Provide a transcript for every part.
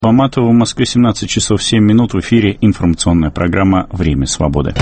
Баматова, в Москве 17 часов 7 минут, в эфире информационная программа «Время свободы».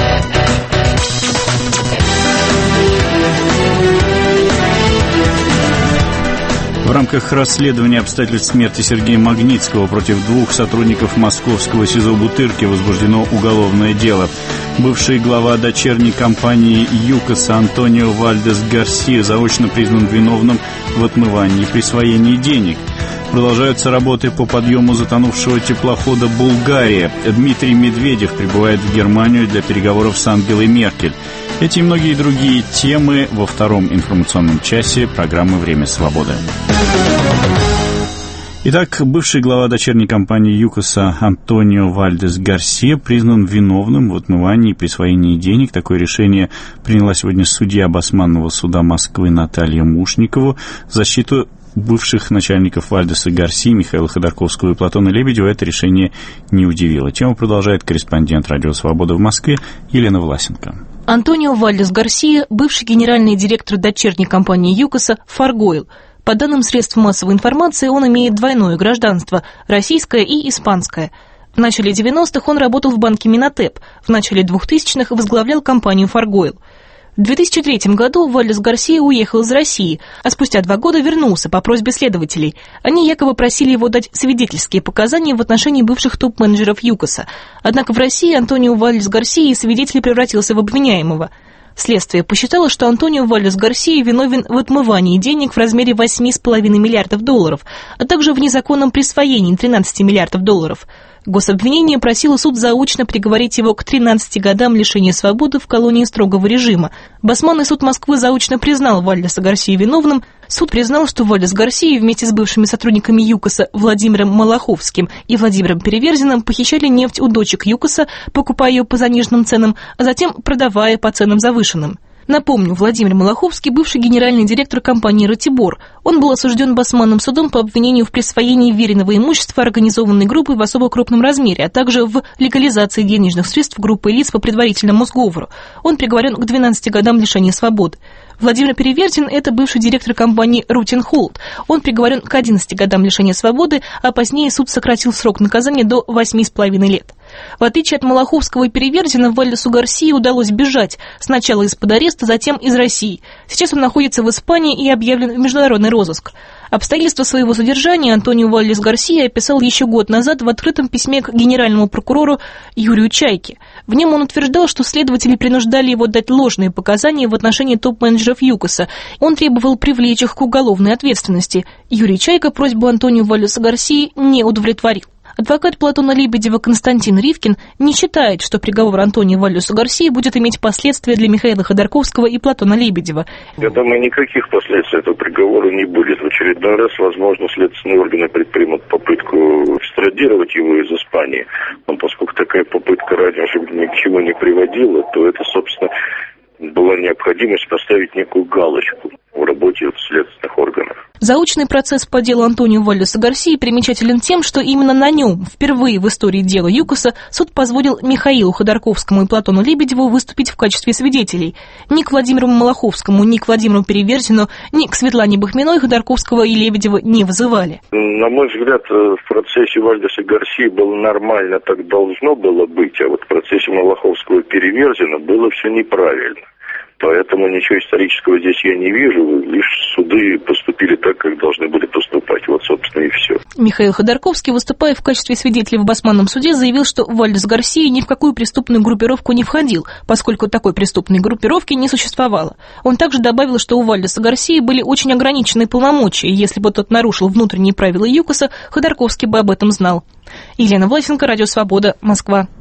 В рамках расследования обстоятельств смерти Сергея Магнитского против двух сотрудников московского СИЗО Бутырки возбуждено уголовное дело. Бывший глава дочерней компании ЮКОСа Антонио Вальдес Гарсия заочно признан виновным в отмывании и присвоении денег. Продолжаются работы по подъему затонувшего теплохода «Булгария». Дмитрий Медведев прибывает в Германию для переговоров с Ангелой Меркель. Эти и многие другие темы во втором информационном часе программы «Время свободы». Итак, бывший глава дочерней компании ЮКОСа Антонио Вальдес Гарсия признан виновным в отмывании и присвоении денег. Такое решение приняла сегодня судья Басманного суда Москвы Наталья Мушникова в защиту бывших начальников Вальдеса Гарсии Михаила Ходорковского и Платона Лебедева. Это решение не удивило. Тему продолжает корреспондент «Радио Свобода» в Москве Елена Власенко. Антонио Вальдес Гарсия, бывший генеральный директор дочерней компании ЮКОСа «Фаргойл». По данным средств массовой информации, он имеет двойное гражданство – российское и испанское. В начале 90-х он работал в банке Минотеп, в начале 2000-х возглавлял компанию «Фаргойл». В 2003 году Вальдес Гарсия уехал из России, а спустя 2 года вернулся по просьбе следователей. Они якобы просили его дать свидетельские показания в отношении бывших топ-менеджеров ЮКОСа. Однако в России Антонио Вальдес Гарсия из свидетеля превратился в обвиняемого. Следствие посчитало, что Антонио Вальдес Гарсия виновен в отмывании денег в размере $8,5 миллиардов, а также в незаконном присвоении $13 миллиардов. Гособвинение просило суд заочно приговорить его к 13 годам лишения свободы в колонии строгого режима. Басманный суд Москвы заочно признал Вальдеса Гарсию виновным. Суд признал, что Вальдес Гарсия вместе с бывшими сотрудниками ЮКОСа Владимиром Малаховским и Владимиром Переверзиным похищали нефть у дочек ЮКОСа, покупая ее по заниженным ценам, а затем продавая по ценам завышенным. Напомню, Владимир Малаховский – бывший генеральный директор компании «Ратибор». Он был осужден Басманным судом по обвинению в присвоении веренного имущества организованной группой в особо крупном размере, а также в легализации денежных средств группы лиц по предварительному сговору. Он приговорен к 12 годам лишения свободы. Владимир Переверзин – это бывший директор компании «Рутинхолд». Он приговорен к 11 годам лишения свободы, а позднее суд сократил срок наказания до 8,5 лет. В отличие от Малаховского и Переверзина, Вальдесу Гарсии удалось бежать сначала из-под ареста, затем из России. Сейчас он находится в Испании и объявлен в международный розыск. Обстоятельства своего задержания Антонио Вальдес Гарсия описал еще год назад в открытом письме к генеральному прокурору Юрию Чайке. В нем он утверждал, что следователи принуждали его дать ложные показания в отношении топ-менеджеров ЮКОСа. Он требовал привлечь их к уголовной ответственности. Юрий Чайка просьбу Антонио Вальдеса Гарсии не удовлетворил. Адвокат Платона Лебедева Константин Ривкин не считает, что приговор Антонио Вальдесу Гарсии будет иметь последствия для Михаила Ходорковского и Платона Лебедева. Я думаю, никаких последствий этого приговора не будет. В очередной раз, возможно, следственные органы предпримут попытку экстрадировать его из Испании. Но поскольку такая попытка раньше ни к чему не приводила, то это, собственно, была необходимость поставить некую галочку в работе следственных органов. Заочный процесс по делу Антонио Вальдеса Гарсии примечателен тем, что именно на нем впервые в истории дела ЮКОСа суд позволил Михаилу Ходорковскому и Платону Лебедеву выступить в качестве свидетелей. Ни к Владимиру Малаховскому, ни к Владимиру Переверзину, ни к Светлане Бахминой Ходорковского и Лебедева не вызывали. На мой взгляд, в процессе Вальдеса Гарсии было нормально, так должно было быть, а вот в процессе Малаховского и Переверзина было все неправильно. Поэтому ничего исторического здесь я не вижу, лишь суды поступили так, как должны были поступать. Вот, собственно, и все. Михаил Ходорковский, выступая в качестве свидетеля в Басманном суде, заявил, что Вальдес Гарсия ни в какую преступную группировку не входил, поскольку такой преступной группировки не существовало. Он также добавил, что у Вальдеса Гарсии были очень ограниченные полномочия, и если бы тот нарушил внутренние правила ЮКОСа, Ходорковский бы об этом знал. Елена Власенко, Радио Свобода, Москва.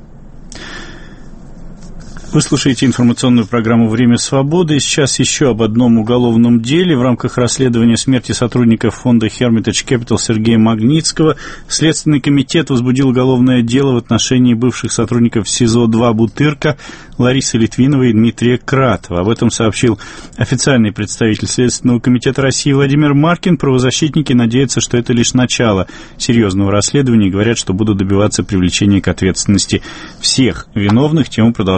Вы слушаете информационную программу «Время свободы». Сейчас еще об одном уголовном деле. В рамках расследования смерти сотрудника фонда Hermitage Capital Сергея Магнитского Следственный комитет возбудил уголовное дело в отношении бывших сотрудников СИЗО-2 «Бутырка» Ларисы Литвиновой и Дмитрия Кратова. Об этом сообщил официальный представитель Следственного комитета России Владимир Маркин. Правозащитники надеются, что это лишь начало серьезного расследования и говорят, что будут добиваться привлечения к ответственности всех виновных. Тему продолжает Елена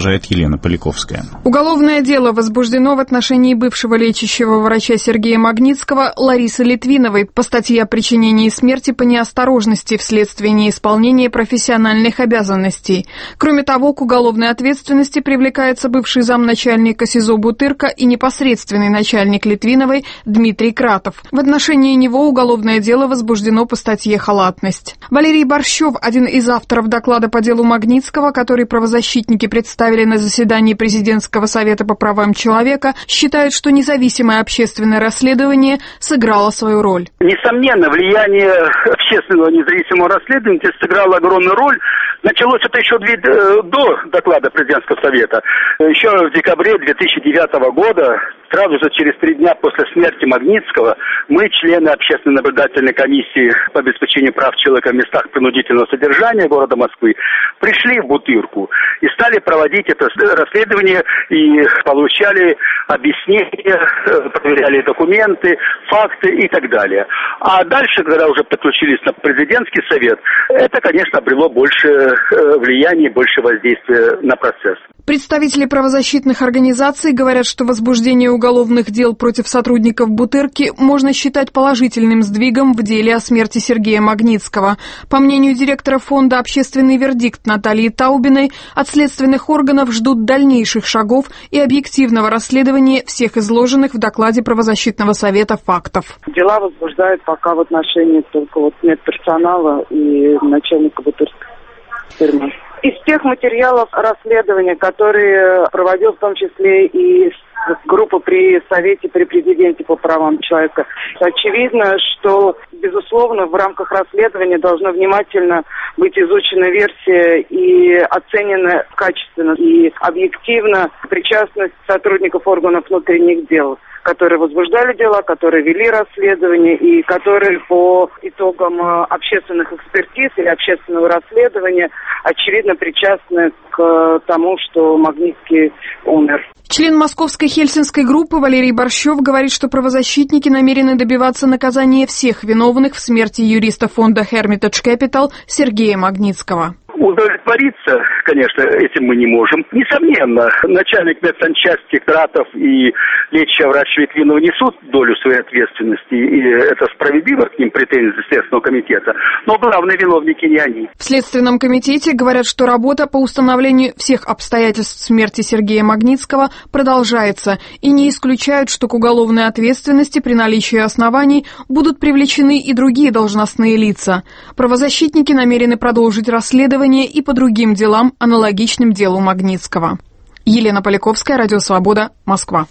Елена Поляковская. Уголовное дело возбуждено в отношении бывшего лечащего врача Сергея Магнитского Ларисы Литвиновой по статье о причинении смерти по неосторожности вследствие неисполнения профессиональных обязанностей. Кроме того, к уголовной ответственности привлекается бывший замначальника СИЗО Бутырка и непосредственный начальник Литвиновой Дмитрий Кратов. В отношении него уголовное дело возбуждено по статье «Халатность». Валерий Борщев, один из авторов доклада по делу Магнитского, который правозащитники представили на заседании Президентского совета по правам человека, считает, что независимое общественное расследование сыграло свою роль. Несомненно, влияние общественного независимого расследования сыграло огромную роль. Началось это еще до доклада Президентского совета. Еще в декабре 2009 года, сразу же через 3 дня после смерти Магнитского, мы, члены общественной наблюдательной комиссии по обеспечению прав человека в местах принудительного содержания города Москвы, пришли в Бутырку и стали проводить это расследование и получали объяснения, проверяли документы, факты и так далее. А дальше, когда уже подключились на президентский совет, это, конечно, обрело больше влияния, больше воздействия на процесс. Представители правозащитных организаций говорят, что возбуждение уголовных дел против сотрудников Бутырки можно считать положительным сдвигом в деле о смерти Сергея Магнитского. По мнению директора фонда «Общественный вердикт» Натальи Таубиной, от следственных органов ждут дальнейших шагов и объективного расследования всех изложенных в докладе правозащитного совета фактов. Дела возбуждают пока в отношении только медперсонала и начальника Бутырской тюрьмы. Из тех материалов расследования, которые проводил в том числе и группа при Совете, при Президенте по правам человека, очевидно, что, безусловно, в рамках расследования должна внимательно быть изучена версия и оценена качественно и объективно причастность сотрудников органов внутренних дел, которые возбуждали дела, которые вели расследование и которые по итогам общественных экспертиз или общественного расследования очевидно причастны к тому, что Магнитский умер. Член московской хельсинской группы Валерий Борщев говорит, что правозащитники намерены добиваться наказания всех виновных в смерти юриста фонда Hermitage Capital Сергея Магнитского. Удовлетвориться, конечно, этим мы не можем. Несомненно, начальник медсанчасти Кратов и лечащий врач Литвинова несут долю своей ответственности, и это справедливо, к ним претензии Следственного комитета. Но главные виновники не они. В Следственном комитете говорят, что работа по установлению всех обстоятельств смерти Сергея Магнитского продолжается и не исключают, что к уголовной ответственности при наличии оснований будут привлечены и другие должностные лица. Правозащитники намерены продолжить расследование и по другим делам, аналогичным делу Магнитского. Елена Поляковская, Радио Свобода, Москва.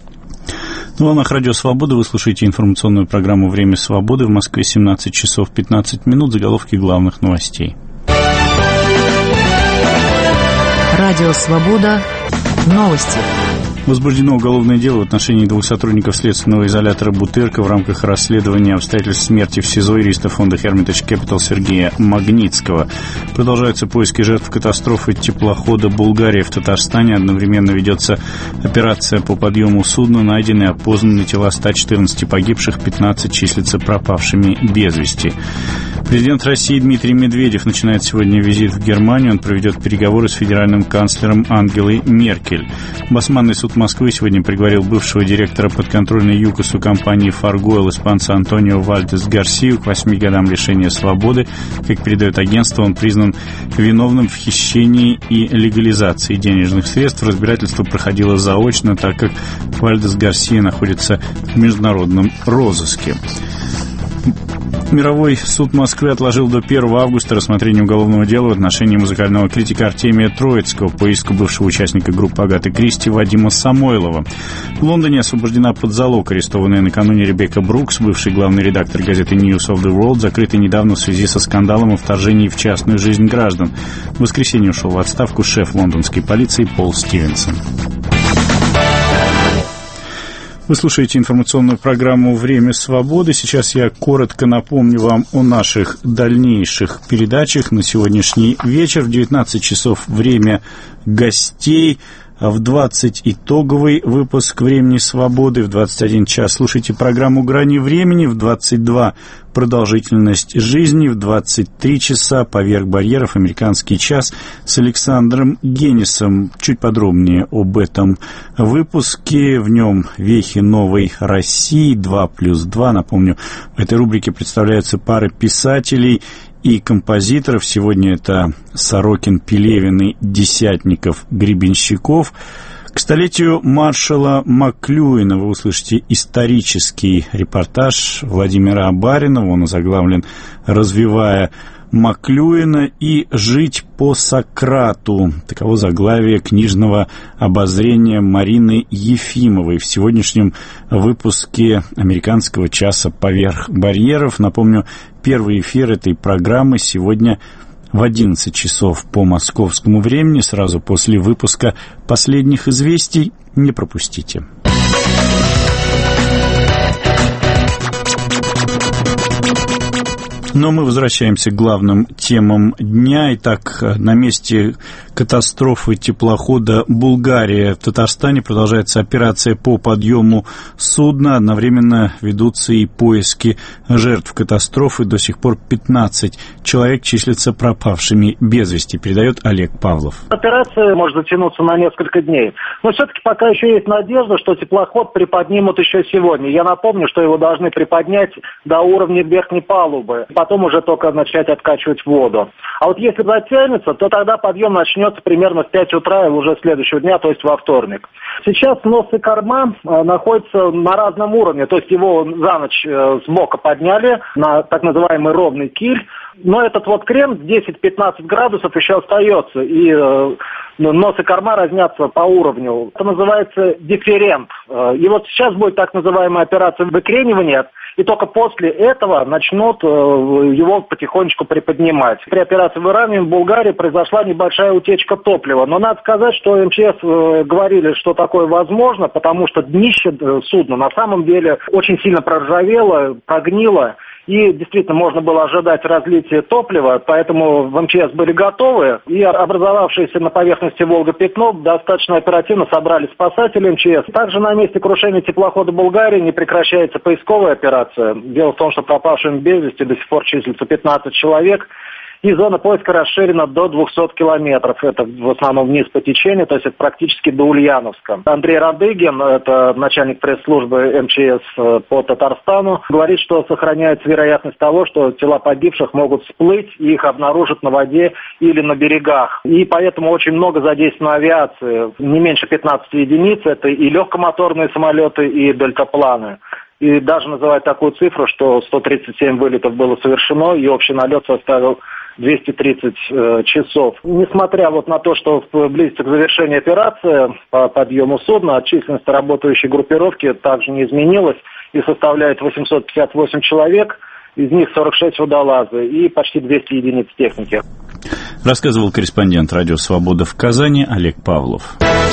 На волнах Радио Свобода вы слушаете информационную программу «Время свободы». В Москве 17 часов 15 минут. Заголовки главных новостей. Радио Свобода. Новости. Возбуждено уголовное дело в отношении 2 сотрудников следственного изолятора Бутырка в рамках расследования обстоятельств смерти в СИЗО юриста фонда Hermitage Capital Сергея Магнитского. Продолжаются поиски жертв катастрофы теплохода «Булгария» в Татарстане. Одновременно ведется операция по подъему судна. Найдены и опознаны тела 114 погибших, 15 числятся пропавшими без вести. Президент России Дмитрий Медведев начинает сегодня визит в Германию. Он проведет переговоры с федеральным канцлером Ангелой Меркель. Басманный суд Москвы сегодня приговорил бывшего директора подконтрольной ЮКОСу компании «Фаргойл» испанца Антонио Вальдес Гарсию к 8 годам лишения свободы. Как передает агентство, он признан виновным в хищении и легализации денежных средств. Разбирательство проходило заочно, так как Вальдес Гарсия находится в международном розыске. Мировой суд Москвы отложил до 1 августа рассмотрение уголовного дела в отношении музыкального критика Артемия Троицкого по иску бывшего участника группы Агаты Кристи Вадима Самойлова. В Лондоне освобождена под залог арестованная накануне Ребекка Брукс, бывший главный редактор газеты News of the World, закрытый недавно в связи со скандалом о вторжении в частную жизнь граждан. В воскресенье ушел в отставку шеф лондонской полиции Пол Стивенсон. Вы слушаете информационную программу «Время свободы». Сейчас я коротко напомню вам о наших дальнейших передачах на сегодняшний вечер. В 19 часов время гостей. В 20 итоговый выпуск «Времени свободы». В 21 час слушайте программу «Грани времени». В 22 продолжительность жизни. В 23 часа «Поверх барьеров», американский час с Александром Генисом. Чуть подробнее об этом выпуске. В нем вехи новой России 2+2. Напомню, в этой рубрике представляются пары писателей и композиторов. Сегодня это Сорокин, Пелевин и Десятников, Гребенщиков. К столетию маршала Маклюина вы услышите исторический репортаж Владимира Баринова. Он озаглавлен «Развивая Маклюина» и «Жить по Сократу». Таково заглавие книжного обозрения Марины Ефимовой в сегодняшнем выпуске американского часа «Поверх барьеров». Напомню, первый эфир этой программы сегодня в 11 часов по московскому времени, сразу после выпуска последних известий. Не пропустите. Но мы возвращаемся к главным темам дня. Итак, на месте катастрофы теплохода «Булгария» в Татарстане продолжается операция по подъему судна. Одновременно ведутся и поиски жертв катастрофы. До сих пор 15 человек числятся пропавшими без вести, передает Олег Павлов. Операция может затянуться на несколько дней. Но все-таки пока еще есть надежда, что теплоход приподнимут еще сегодня. Я напомню, что его должны приподнять до уровня верхней палубы. Потом уже только начать откачивать воду. А вот если затянется, то тогда подъем начнется примерно в 5 утра уже следующего дня, то есть во вторник. Сейчас нос и корма находятся на разном уровне, то есть его за ночь с бока подняли на так называемый ровный киль, но этот вот крен 10-15 градусов еще остается, и нос и корма разнятся по уровню. Это называется дифферент. И вот сейчас будет так называемая операция выкренивания, и только после этого начнут его потихонечку приподнимать. При операции выравнивания в Булгарии произошла небольшая утечка топлива. Но надо сказать, что МЧС говорили, что такое возможно, потому что днище судна на самом деле очень сильно проржавело, прогнило. И действительно можно было ожидать разлития топлива, поэтому в МЧС были готовы. И образовавшееся на поверхности Волга пятно достаточно оперативно собрали спасатели МЧС. Также на месте крушения теплохода «Булгария» не прекращается поисковая операция. Дело в том, что пропавшими без вести до сих пор числится 15 человек. И зона поиска расширена до 200 километров. Это в основном вниз по течению, то есть это практически до Ульяновска. Андрей Радыгин, это начальник пресс-службы МЧС по Татарстану, говорит, что сохраняется вероятность того, что тела погибших могут всплыть, и их обнаружат на воде или на берегах. И поэтому очень много задействовано авиации. Не меньше 15 единиц. Это и легкомоторные самолеты, и дельтапланы. И даже называют такую цифру, что 137 вылетов было совершено, и общий налет составил 230 часов. Несмотря вот на то, что близится к завершению операции по подъему судна, численность работающей группировки также не изменилась и составляет 858 человек, из них 46 водолазы и почти 200 единиц техники. Рассказывал корреспондент «Радио Свобода» в Казани Олег Павлов.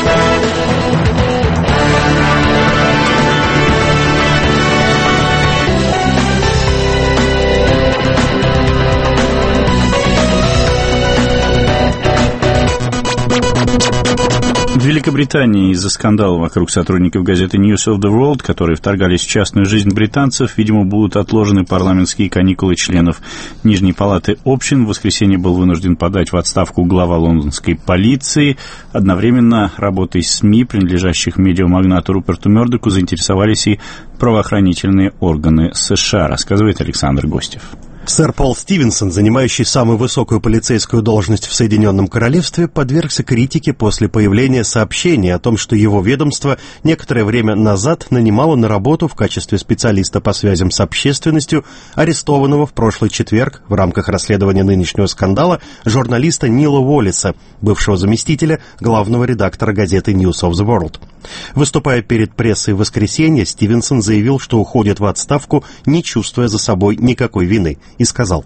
В Великобритании из-за скандала вокруг сотрудников газеты News of the World, которые вторгались в частную жизнь британцев, видимо, будут отложены парламентские каникулы членов Нижней палаты общин. В воскресенье был вынужден подать в отставку глава лондонской полиции. Одновременно работой СМИ, принадлежащих медиамагнату Руперту Мёрдоку, заинтересовались и правоохранительные органы США, рассказывает Александр Гостев. Сэр Пол Стивенсон, занимающий самую высокую полицейскую должность в Соединенном Королевстве, подвергся критике после появления сообщения о том, что его ведомство некоторое время назад нанимало на работу в качестве специалиста по связям с общественностью арестованного в прошлый четверг в рамках расследования нынешнего скандала журналиста Нила Уоллиса, бывшего заместителя главного редактора газеты News of the World. Выступая перед прессой в воскресенье, Стивенсон заявил, что уходит в отставку, не чувствуя за собой никакой вины, и сказал: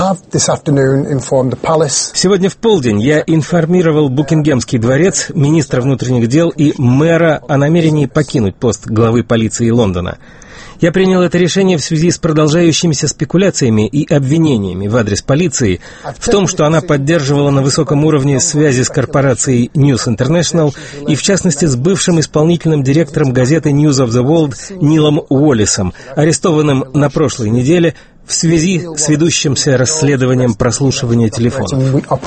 «Сегодня в полдень я информировал Букингемский дворец, министра внутренних дел и мэра о намерении покинуть пост главы полиции Лондона. Я принял это решение в связи с продолжающимися спекуляциями и обвинениями в адрес полиции в том, что она поддерживала на высоком уровне связи с корпорацией News International и, в частности, с бывшим исполнительным директором газеты News of the World Нилом Уоллисом, арестованным на прошлой неделе в связи с ведущимся расследованием прослушивания телефонов.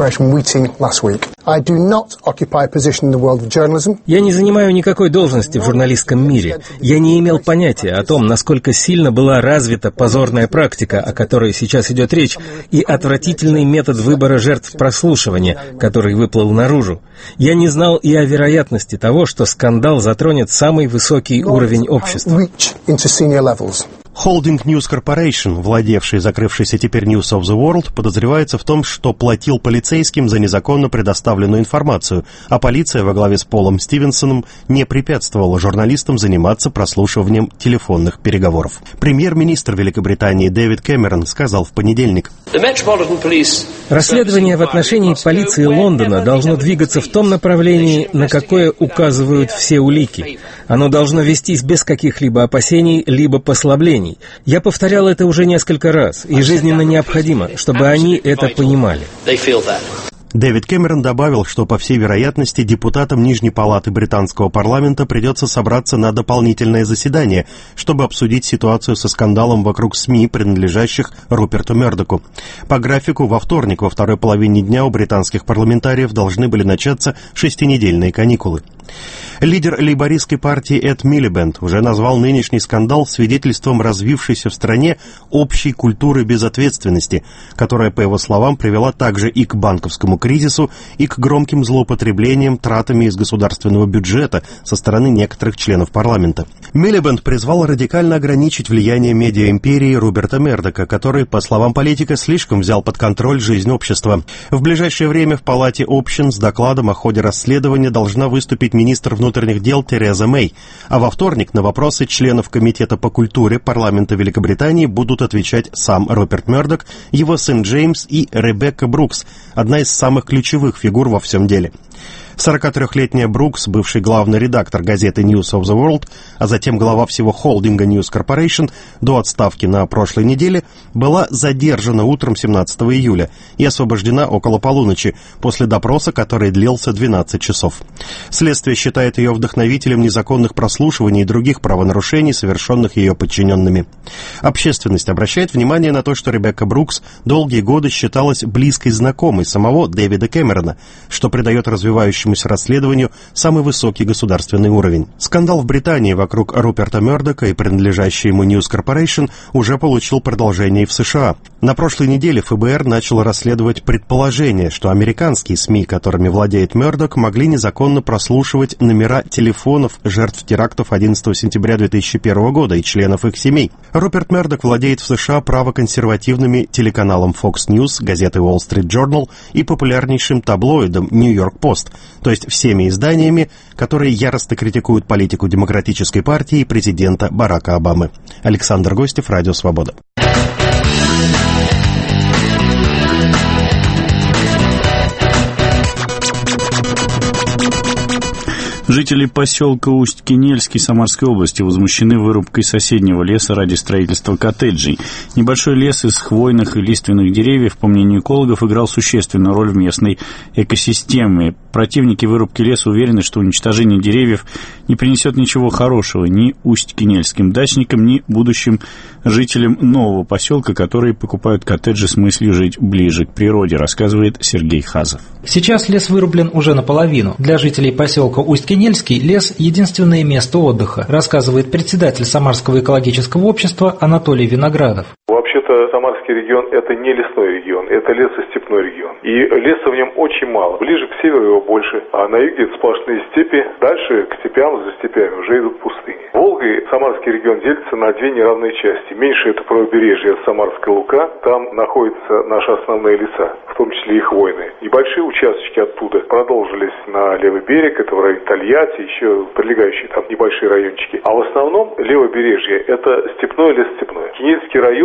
Я не занимаю никакой должности в журналистском мире. Я не имел понятия о том, насколько сильно была развита позорная практика, о которой сейчас идет речь, и отвратительный метод выбора жертв прослушивания, который выплыл наружу. Я не знал и о вероятности того, что скандал затронет самый высокий уровень общества. Holding News Corporation, владевший закрывшийся теперь News of the World, подозревается в том, что платил полицейским за незаконно предоставленную информацию, а полиция во главе с Полом Стивенсоном не препятствовала журналистам заниматься прослушиванием телефонных переговоров. Премьер-министр Великобритании Дэвид Кэмерон сказал в понедельник: «Расследование в отношении полиции Лондона должно двигаться в том направлении, на какое указывают все улики. Оно должно вестись без каких-либо опасений либо послаблений. Я повторял это уже несколько раз, и жизненно необходимо, чтобы они это понимали». Дэвид Кэмерон добавил, что, по всей вероятности, депутатам Нижней палаты британского парламента придется собраться на дополнительное заседание, чтобы обсудить ситуацию со скандалом вокруг СМИ, принадлежащих Руперту Мердоку. По графику, во вторник, во второй половине дня у британских парламентариев должны были начаться 6-недельные каникулы. Лидер лейбористской партии Эд Милибенд уже назвал нынешний скандал свидетельством развившейся в стране общей культуры безответственности, которая, по его словам, привела также и к банковскому кризису, и к громким злоупотреблениям тратами из государственного бюджета со стороны некоторых членов парламента. Милибенд призвал радикально ограничить влияние медиаимперии Руперта Мердока, который, по словам политика, слишком взял под контроль жизнь общества. В ближайшее время в Палате общин с докладом о ходе расследования должна выступить министр внутренних дел Тереза Мэй, а во вторник на вопросы членов Комитета по культуре парламента Великобритании будут отвечать сам Руперт Мердок, его сын Джеймс и Ребекка Брукс, одна из самых ключевых фигур во всем деле. 43-летняя Брукс, бывший главный редактор газеты News of the World, а затем глава всего холдинга News Corporation до отставки на прошлой неделе, была задержана утром 17 июля и освобождена около полуночи после допроса, который длился 12 часов. Следствие считает ее вдохновителем незаконных прослушиваний и других правонарушений, совершенных ее подчиненными. Общественность обращает внимание на то, что Ребекка Брукс долгие годы считалась близкой знакомой самого Дэвида Кэмерона, что придает развивающемуся расследованию самый высокий государственный уровень. Скандал в Британии вокруг Руперта Мердока и принадлежащий ему News Corporation уже получил продолжение и в США. На прошлой неделе ФБР начало расследовать предположение, что американские СМИ, которыми владеет Мердок, могли незаконно прослушивать номера телефонов жертв терактов 11 сентября 2001 года и членов их семей. Руперт Мердок владеет в США правоконсервативными телеканалом Fox News, газетой Wall Street Journal и популярнейшим таблоидом New York Post, то есть всеми изданиями, которые яростно критикуют политику Демократической партии и президента Барака Обамы. Александр Гостев, Радио Свобода. Жители поселка Усть-Кинельский Самарской области возмущены вырубкой соседнего леса ради строительства коттеджей. Небольшой лес из хвойных и лиственных деревьев, по мнению экологов, играл существенную роль в местной экосистеме. Противники вырубки леса уверены, что уничтожение деревьев не принесет ничего хорошего ни усть-кинельским дачникам, ни будущим жителям нового поселка, которые покупают коттеджи с мыслью жить ближе к природе, рассказывает Сергей Хазов. Сейчас лес вырублен уже наполовину. Для жителей поселка Усть-Кинельский лес – единственное место отдыха, рассказывает председатель Самарского экологического общества Анатолий Виноградов. Вообще-то Самарский регион – это не лесной регион, это лесостепной регион. И леса в нем очень мало. Ближе к северу его больше, а на юге сплошные степи. Дальше к степям, за степями уже идут пустыни. Волгой Самарский регион делится на две неравные части. Меньше это правобережье Самарская Лука, там находятся наши основные леса, в том числе и хвойные. Небольшие участочки оттуда продолжились на левый берег, это в районе Тольятти, еще прилегающие там небольшие райончики. А в основном левобережье это степной лес степной. Кинельский район, он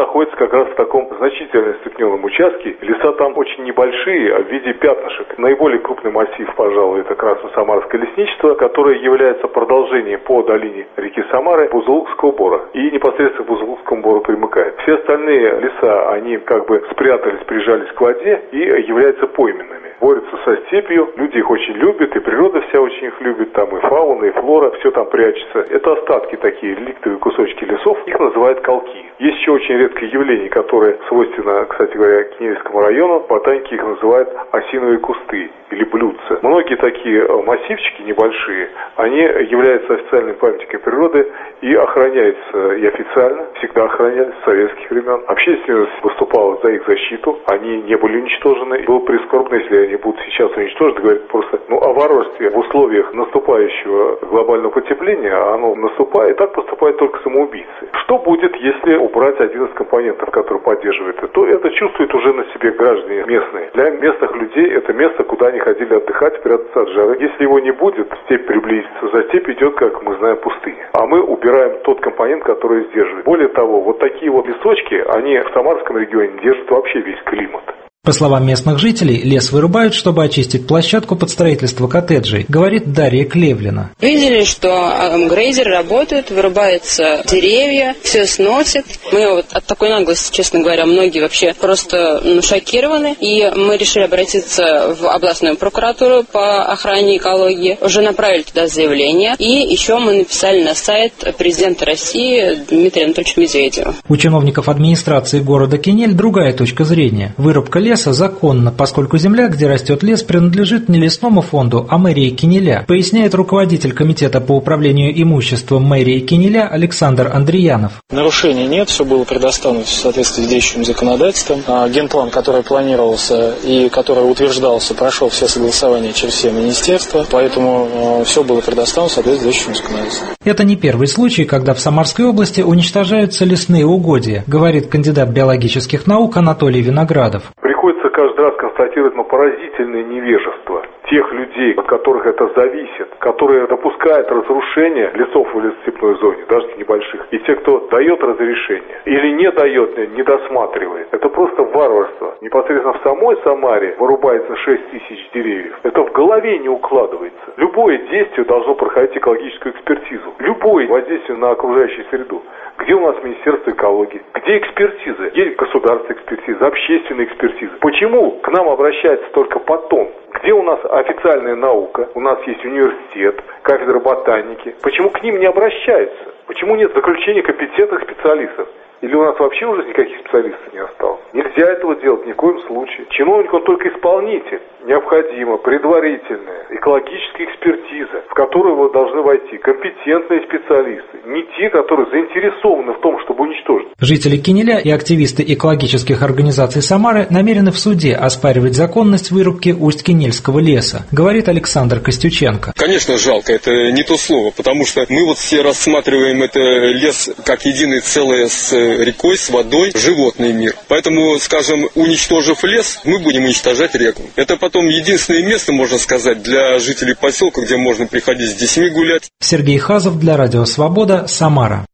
находится как раз в таком значительно степневом участке. Леса там очень небольшие, а в виде пятнышек. Наиболее крупный массив, пожалуй, это Красно-Самарское лесничество, которое является продолжением по долине реки Самары Бузулукского бора. И непосредственно к Бузулукскому бору примыкает. Все остальные леса, они как бы спрятались, прижались к воде и являются пойменными. Борются со степью, люди их очень любят, и природа вся очень их любит, там и фауна, и флора, все там прячется. Это остатки такие, реликтовые кусочки лесов, их называют колки. Есть еще очень редкое явление, которое свойственно, кстати говоря, Кинельскому району, ботаники их называют осиновые кусты или блюдца. Многие такие массивчики небольшие, они являются официальной памятникой природы и охраняются и официально, всегда охранялись с советских времен. Общественность выступала за их защиту, они не были уничтожены. Было прискорбно, если они будут сейчас уничтожены, говорят просто о варварстве в условиях наступающего глобального потепления, а оно наступает, и так поступают только самоубийцы. Что будет, если убрать один из компонентов, который поддерживает это? То это чувствуют уже на себе граждане местные. Для местных людей это место, куда они ходили отдыхать, прятаться от жары. Если его не будет, степь приблизится. За степь идет, как мы знаем, пустыня. А мы убираем тот компонент, который сдерживает. Более того, вот такие вот лесочки, они в Самарском регионе держат вообще весь климат. По словам местных жителей, лес вырубают, чтобы очистить площадку под строительство коттеджей, говорит Дарья Клевлина. Видели, что грейзеры работают, вырубаются деревья, все сносят. Мы вот от такой наглости, честно говоря, многие вообще просто шокированы. И мы решили обратиться в областную прокуратуру по охране экологии. Уже направили туда заявление. И еще мы написали на сайт президента России Дмитрия Анатольевича Медведева. У чиновников администрации города Кинель другая точка зрения. Вырубка леса законно, поскольку земля, где растет лес, принадлежит не лесному фонду, а мэрии Кинеля, поясняет руководитель комитета по управлению имуществом мэрии Кинеля Александр Андреянов. Нарушений нет, все было предоставлено в соответствии с действующим законодательством. Генплан, который планировался и который утверждался, прошел все согласования через все министерства, поэтому все было предоставлено в соответствии с действующим законодательством. Это не первый случай, когда в Самарской области уничтожаются лесные угодья, говорит кандидат биологических наук Анатолий Виноградов. Приходится каждый раз констатировать поразительное невежество тех людей, от которых это зависит, которые допускают разрушение лесов в лесостепной зоне, даже небольших, и те, кто дает разрешение или не дает, не досматривает. Это просто варварство. Непосредственно в самой Самаре вырубается 6 тысяч деревьев. Это в голове не укладывается. Любое действие должно проходить экологическую экспертизу. Любое воздействие на окружающую среду. Где у нас Министерство экологии? Где экспертизы? Есть государственная экспертиза, общественная экспертиза. Почему к нам обращаются только потом? Где у нас официальная наука? У нас есть университет, кафедра ботаники. Почему к ним не обращаются? Почему нет заключения компетентных специалистов? Или у нас вообще уже никаких специалистов не осталось? Нельзя этого делать ни в коем случае. Чиновник, он только исполнитель. Необходима предварительная экологическая экспертиза, в которую должны войти компетентные специалисты, не те, которые заинтересованы в том, чтобы уничтожить. Жители Кинеля и активисты экологических организаций Самары намерены в суде оспаривать законность вырубки Усть-Кинельского леса, говорит Александр Костюченко. Конечно, жалко, это не то слово, потому что мы вот все рассматриваем это лес как единое целое с рекой, с водой, животный мир. Поэтому, скажем, уничтожив лес, мы будем уничтожать реку. Это потом единственное место, можно сказать, для жителей поселка, где можно приходить с детьми гулять. Сергей Хазов для Радио Свобода, Самара.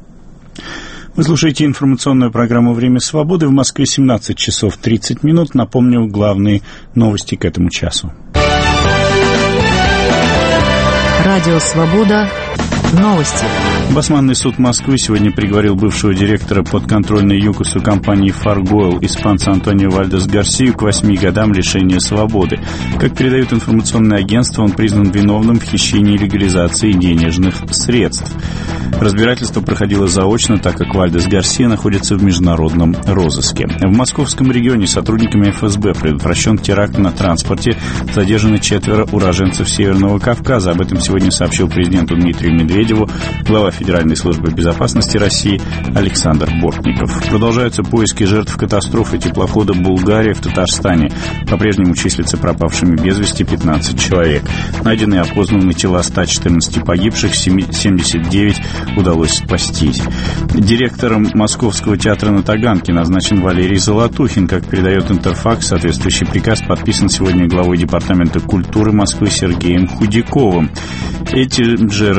Вы слушаете информационную программу «Время свободы». В Москве 17 часов 30 минут. Напомню главные новости к этому часу. Радио Свобода. Новости. Басманный суд Москвы сегодня приговорил бывшего директора подконтрольной ЮКОСу компании «Фаргойл» испанца Антонио Вальдес Гарсию к 8 годам лишения свободы. Как передают информационные агентства, он признан виновным в хищении и легализации денежных средств. Разбирательство проходило заочно, так как Вальдес Гарсия находится в международном розыске. В московском регионе сотрудниками ФСБ предотвращен теракт на транспорте. Задержаны 4 уроженцев Северного Кавказа. Об этом сегодня сообщил президенту Дмитрию Медведеву глава Федеральной службы безопасности России Александр Бортников. Продолжаются поиски жертв катастрофы теплохода «Булгария» в Татарстане. По-прежнему числятся пропавшими без вести 15 человек. Найдены и опознаны тела 114 погибших, 79 удалось спастись. Директором Московского театра на Таганке назначен Валерий Золотухин. Как передает Интерфакс, соответствующий приказ подписан сегодня главой Департамента культуры Москвы Сергеем Худяковым. Эти же распоряжения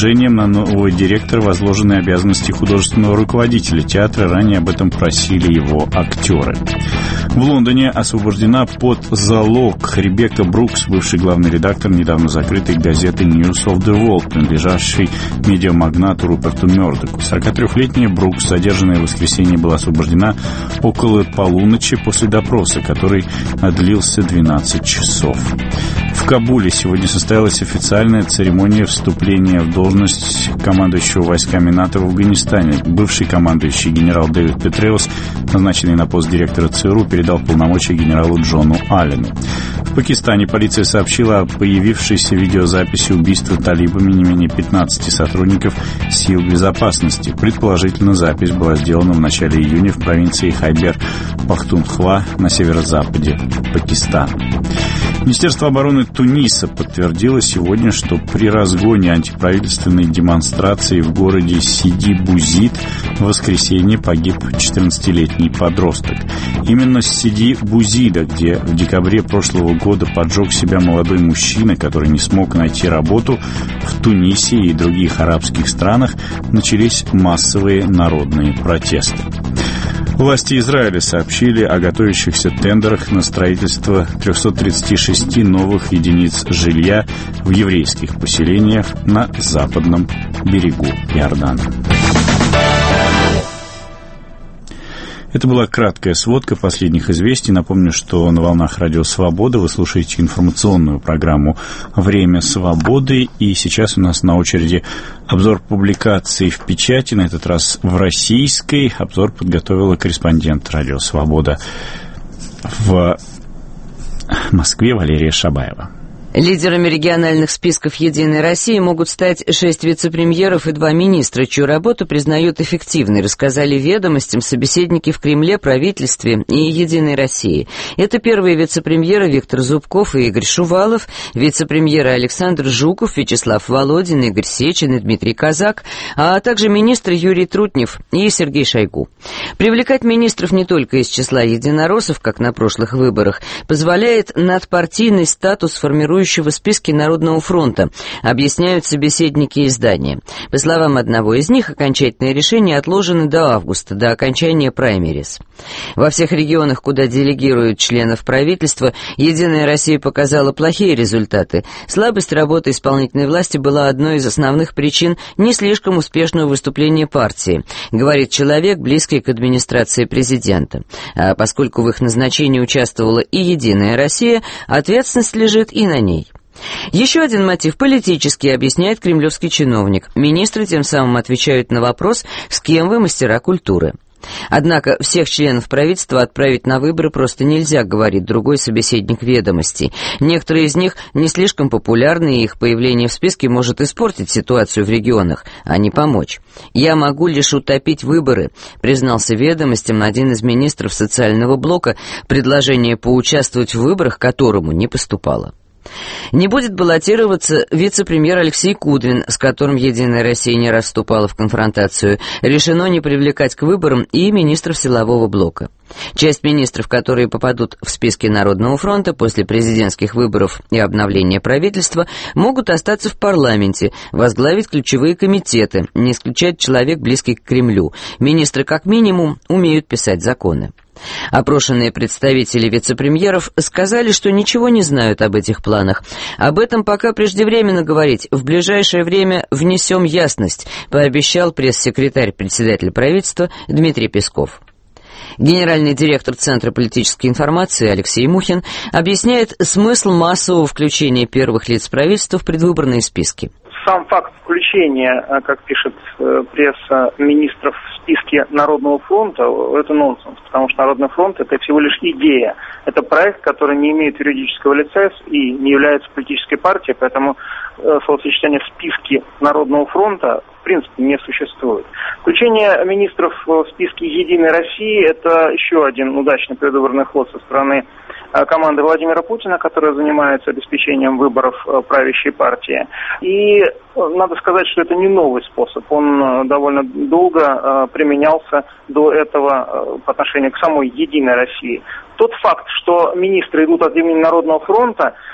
движением на нового директора возложены обязанности художественного руководителя театра. Ранее об этом просили его актеры. В Лондоне освобождена под залог Ребекка Брукс, бывший главный редактор недавно закрытой газеты News of the World, принадлежавшей медиамагнату Руперту Мёрдоку. 43-летняя Брукс, задержанная в воскресенье, была освобождена около полуночи после допроса, который длился 12 часов. В Кабуле сегодня состоялась официальная церемония вступления в должность командующего войсками НАТО в Афганистане. Бывший командующий генерал Дэвид Петреус, назначенный на пост директора ЦРУ, передал полномочия генералу Джону Аллену. В Пакистане полиция сообщила о появившейся видеозаписи убийства талибами не менее 15 сотрудников сил безопасности. Предположительно, запись была сделана в начале июня в провинции Хайбер-Пахтунхва на северо-западе Пакистана. Министерство обороны Туниса подтвердило сегодня, что при разгоне антиправительственной демонстрации в городе Сиди-Бузид в воскресенье погиб 14-летний подросток. Именно с Сиди-Бузида, где в декабре прошлого года поджег себя молодой мужчина, который не смог найти работу, в Тунисе и других арабских странах начались массовые народные протесты. Власти Израиля сообщили о готовящихся тендерах на строительство 336 новых единиц жилья в еврейских поселениях на западном берегу Иордана. Это была краткая сводка последних известий. Напомню, что на волнах Радио Свобода вы слушаете информационную программу «Время свободы». И сейчас у нас на очереди обзор публикаций в печати, на этот раз в российской. Обзор подготовила корреспондент Радио Свобода в Москве Валерия Шабаева. Лидерами региональных списков «Единой России» могут стать 6 вице-премьеров и 2 министра, чью работу признают эффективной, рассказали «Ведомостям» собеседники в Кремле, правительстве и «Единой России». Это первые вице-премьеры Виктор Зубков и Игорь Шувалов, вице-премьеры Александр Жуков, Вячеслав Володин, Игорь Сечин и Дмитрий Казак, а также министры Юрий Трутнев и Сергей Шойгу. Привлекать министров не только из числа единороссов, как на прошлых выборах, позволяет надпартийный статус формирующего списки Народного фронта, объясняют собеседники издания. По словам одного из них, окончательные решения отложены до августа, до окончания праймерис. Во всех регионах, куда делегируют членов правительства, «Единая Россия» показала плохие результаты. Слабость работы исполнительной власти была одной из основных причин не слишком успешного выступления партии, говорит человек, близкий к администрации президента. А поскольку в их назначении участвовала и «Единая Россия», ответственность лежит и на ней. Еще один мотив политический, объясняет кремлевский чиновник. Министры тем самым отвечают на вопрос, с кем вы мастера культуры. Однако всех членов правительства отправить на выборы просто нельзя, говорит другой собеседник «Ведомостей». Некоторые из них не слишком популярны, и их появление в списке может испортить ситуацию в регионах, а не помочь. «Я могу лишь утопить выборы», признался «Ведомостям» один из министров социального блока, предложение поучаствовать в выборах которому не поступало. Не будет баллотироваться вице-премьер Алексей Кудрин, с которым «Единая Россия» не раз вступала в конфронтацию. Решено не привлекать к выборам и министров силового блока. Часть министров, которые попадут в списки Народного фронта после президентских выборов и обновления правительства, могут остаться в парламенте, возглавить ключевые комитеты, не исключать человек, близкий к Кремлю. Министры, как минимум, умеют писать законы. Опрошенные представители вице-премьеров сказали, что ничего не знают об этих планах. Об этом пока преждевременно говорить. В ближайшее время внесем ясность, пообещал пресс-секретарь председателя правительства Дмитрий Песков. Генеральный директор Центра политической информации Алексей Мухин объясняет смысл массового включения первых лиц правительства в предвыборные списки. Сам факт включения, как пишет пресса, министров в списке Народного фронта – это нонсенс, потому что Народный фронт – это всего лишь идея. Это проект, который не имеет юридического лица и не является политической партией, поэтому словосочетание в списке Народного фронта в принципе не существует. Включение министров в списке «Единой России» – это еще один удачный предвыборный ход со стороны команды Владимира Путина, которая занимается обеспечением выборов правящей партии. И надо сказать, что это не новый способ. Он довольно долго применялся до этого по отношению к самой «Единой России». Тот факт, что министры идут от имени Народного фронта,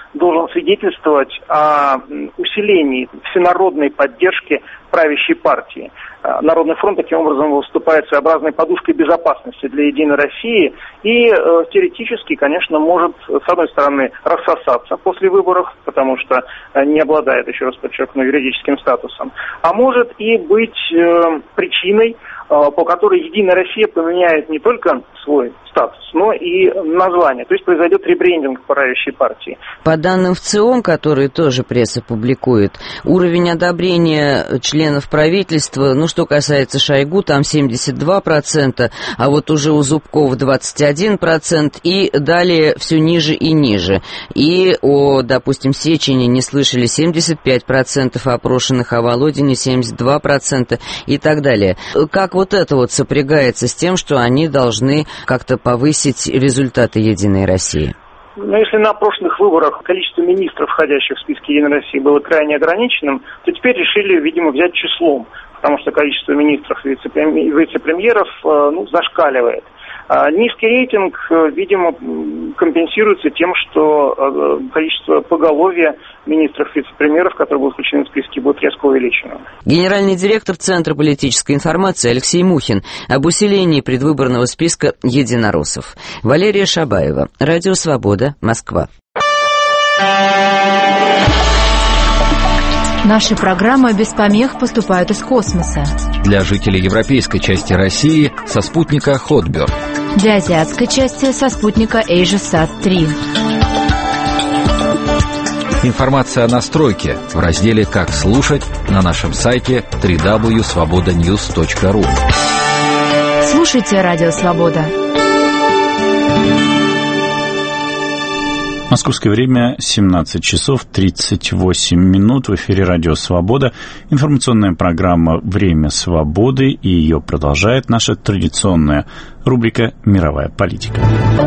должен свидетельствовать о усилении всенародной поддержки правящей партии. Народный фронт таким образом выступает своеобразной подушкой безопасности для «Единой России» и теоретически, конечно, может, с одной стороны, рассосаться после выборов, потому что не обладает, еще раз подчеркну, юридическим статусом, а может и быть причиной, по которой «Единая Россия» поменяет не только свой статус, но и название. То есть произойдет ребрендинг правящей партии. По данным ВЦИОМ, которые тоже пресса публикует, уровень одобрения членов правительства, что касается Шойгу, там 72%, а вот уже у Зубкова 21%, и далее все ниже и ниже. И допустим, Сечине не слышали 75% опрошенных, о Володине 72% и так далее. Как вот это вот сопрягается с тем, что они должны как-то повысить результаты «Единой России»? Если на прошлых выборах количество министров, входящих в списки «Единой России», было крайне ограниченным, то теперь решили, видимо, взять числом, потому что количество министров и вице-премьеров зашкаливает. Низкий рейтинг, видимо, компенсируется тем, что количество поголовья министров и вице-премьеров, которые будут включены в списки, будет резко увеличено. Генеральный директор Центра политической информации Алексей Мухин об усилении предвыборного списка единороссов. Валерия Шабаева, Радио Свобода, Москва. Наши программы без помех поступают из космоса. Для жителей европейской части России со спутника Hotbird. Для азиатской части со спутника AsiaSat-3. Информация о настройке в разделе «Как слушать» на нашем сайте www.svobodanews.ru. Слушайте Радио Свобода. Московское время 17 часов 38 минут. В эфире Радио Свобода. Информационная программа «Время свободы». И ее продолжает наша традиционная рубрика «Мировая политика».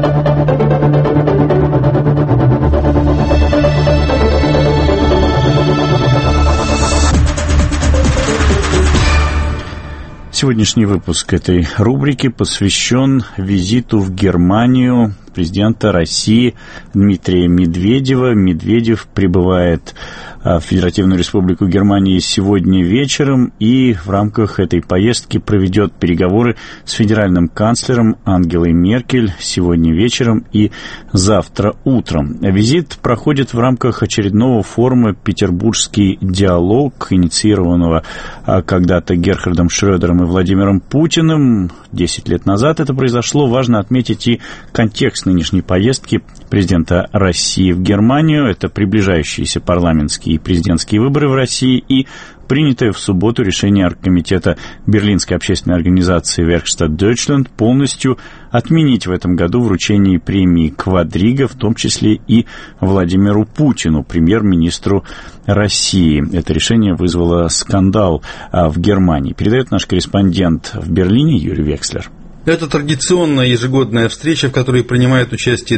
Сегодняшний выпуск этой рубрики посвящен визиту в Германию президента России Дмитрия Медведева. Медведев прибывает в Федеративную Республику Германии сегодня вечером и в рамках этой поездки проведет переговоры с федеральным канцлером Ангелой Меркель сегодня вечером и завтра утром. Визит проходит в рамках очередного форума «Петербургский диалог», инициированного когда-то Герхардом Шрёдером и Владимиром Путиным. 10 лет назад это произошло. Важно отметить и контекст нынешней поездки президента России в Германию. Это приближающиеся парламентские и президентские выборы в России и принятое в субботу решение Оргкомитета Берлинской общественной организации Werkstatt Deutschland полностью отменить в этом году вручение премии Квадрига, в том числе и Владимиру Путину, премьер-министру России. Это решение вызвало скандал в Германии. Передает наш корреспондент в Берлине Юрий Векслер. Это традиционная ежегодная встреча, в которой принимают участие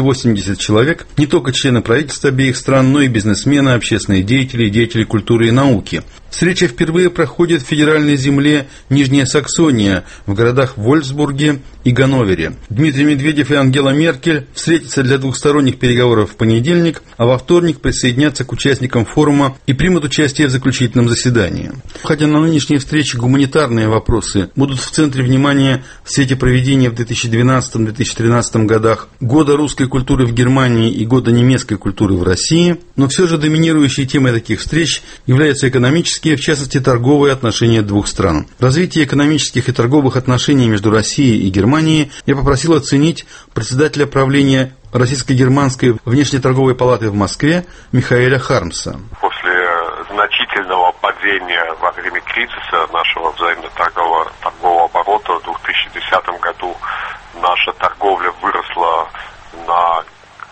280 человек, не только члены правительства обеих стран, но и бизнесмены, общественные деятели, деятели культуры и науки. Встреча впервые проходит в федеральной земле Нижняя Саксония, в городах Вольфсбурге и Ганновере. Дмитрий Медведев и Ангела Меркель встретятся для двухсторонних переговоров в понедельник, а во вторник присоединятся к участникам форума и примут участие в заключительном заседании. Хотя на нынешней встрече гуманитарные вопросы будут в центре внимания в свете проведения в 2012-2013 годах Года русской культуры в Германии и Года немецкой культуры в России, но все же доминирующей темой таких встреч являются экономические, в частности торговые отношения двух стран. Развитие экономических и торговых отношений между Россией и Германией я попросил оценить председателя правления Российско-германской внешнеторговой палаты в Москве Михаэля Хармса. После значительного падения во время кризиса нашего взаимно-торгового оборота в 2010 году наша торговля выросла на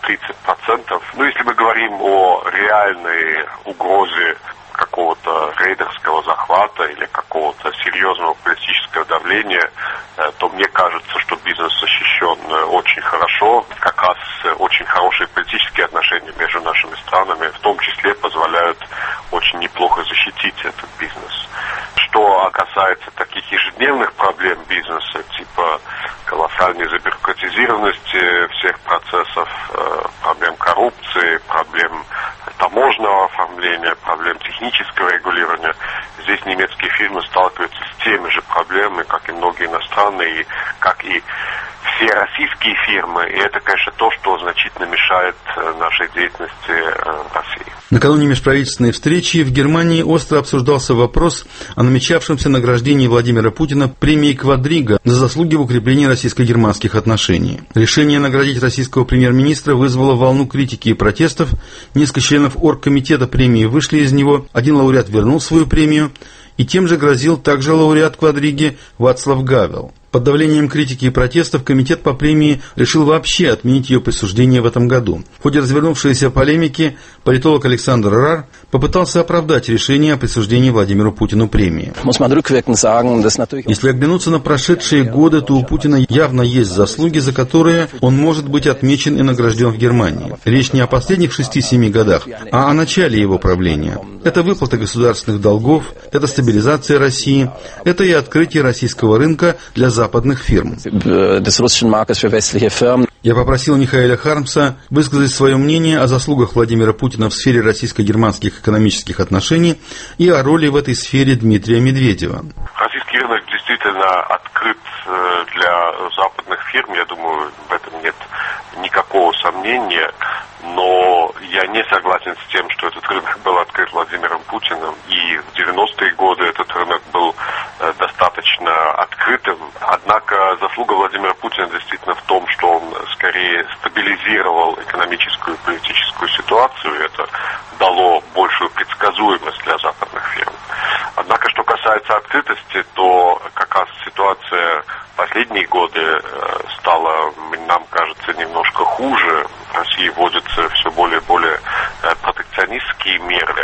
30%. Если мы говорим о реальной угрозе какого-то рейдерского захвата или какого-то серьезного политического давления, то мне кажется, что бизнес защищен очень хорошо. Как раз очень хорошие политические отношения между нашими странами в том числе позволяют очень неплохо защитить этот бизнес. Что касается таких ежедневных проблем бизнеса, типа колоссальной забюрократизированности всех процессов, проблем коррупции, коррупции, проблем таможенного оформления, проблем технического регулирования. Здесь немецкие фирмы сталкиваются с теми же проблемами, как и многие иностранные, как и все российские фирмы. И это, конечно, то, что значительно мешает нашей деятельности в России. Накануне межправительственной встречи в Германии остро обсуждался вопрос о намечавшемся награждении Владимира Путина премией «Квадрига» за заслуги в укреплении российско-германских отношений. Решение наградить российского премьер-министра вызвало волну критики и протестов. Несколько членов оргкомитета премии вышли из него. Один лауреат вернул свою премию. И тем же грозил также лауреат «Квадриги» Вацлав Гавел. Под давлением критики и протестов комитет по премии решил вообще отменить ее присуждение в этом году. В ходе развернувшейся полемики политолог Александр Рар попытался оправдать решение о присуждении Владимиру Путину премии. Если оглянуться на прошедшие годы, то у Путина явно есть заслуги, за которые он может быть отмечен и награжден в Германии. Речь не о последних 6-7 годах, а о начале его правления. Это выплата государственных долгов, это стабилизация России, это и открытие российского рынка для западных фирм. Я попросил Михаэля Хармса высказать свое мнение о заслугах Владимира Путина в сфере российско-германских экономических отношений и о роли в этой сфере Дмитрия Медведева. Российский рынок действительно открыт для западных фирм, я думаю, в этом нет никакого сомнения, но я не согласен с тем, что этот рынок был открыт Владимиром Путиным, и в 90-е годы этот рынок был достаточно открытым. Однако заслуга Владимира Путина действительно в том, что он скорее стабилизировал экономическую и политическую ситуацию, и это дало большую предсказуемость для западных фирм. Однако, что касается открытости, то как раз ситуация в последние годы стала, нам кажется, немножко хуже. В России вводятся все более и более протекционистские меры.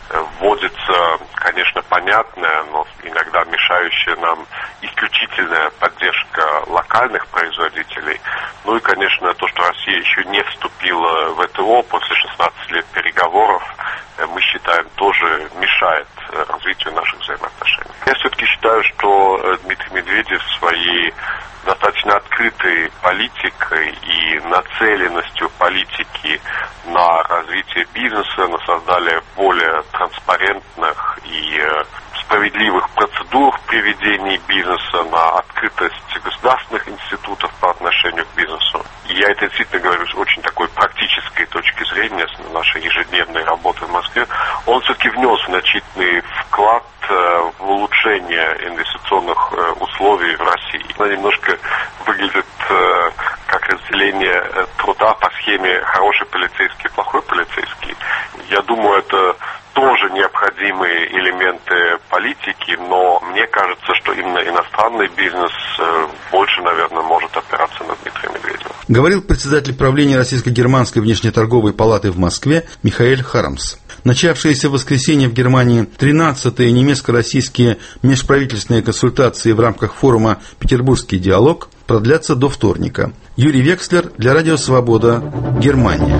Вводится, конечно, понятная, но иногда мешающая нам исключительная поддержка локальных производителей. Ну и, конечно, то, что Россия еще не вступила в ВТО после 16 лет переговоров, мы считаем, тоже мешает развитию наших взаимоотношений. Я все-таки считаю, что Дмитрий Медведев своей достаточно открытой политикой и нацеленностью политики на развитие бизнеса, на создание более транспарентных и справедливых процедур в приведении бизнеса, на открытость государственных институтов по отношению к бизнесу. И я это действительно говорю с очень такой практической точки зрения, с нашей ежедневной работы в Москве. Он все-таки внес значительный вклад в улучшение инвестиционных условий в России. Она немножко выглядит как разделение труда по схеме хороший полицейский, плохой полицейский. Я думаю, это тоже необходимые элементы политики, но мне кажется, что именно иностранный бизнес больше, наверное, может опираться на Дмитрия Медведева. Говорил председатель правления Российско-германской внешнеторговой палаты в Москве Михаэль Хармс. Начавшиеся в воскресенье в Германии 13-е немецко-российские межправительственные консультации в рамках форума «Петербургский диалог» продлятся до вторника. Юрий Векслер для Радио Свобода, Германия.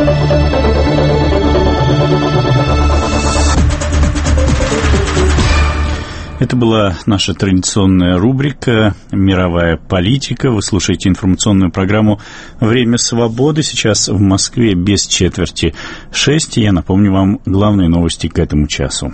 Это была наша традиционная рубрика «Мировая политика». Вы слушаете информационную программу «Время свободы». Сейчас в Москве без четверти 6. Я напомню вам главные новости к этому часу.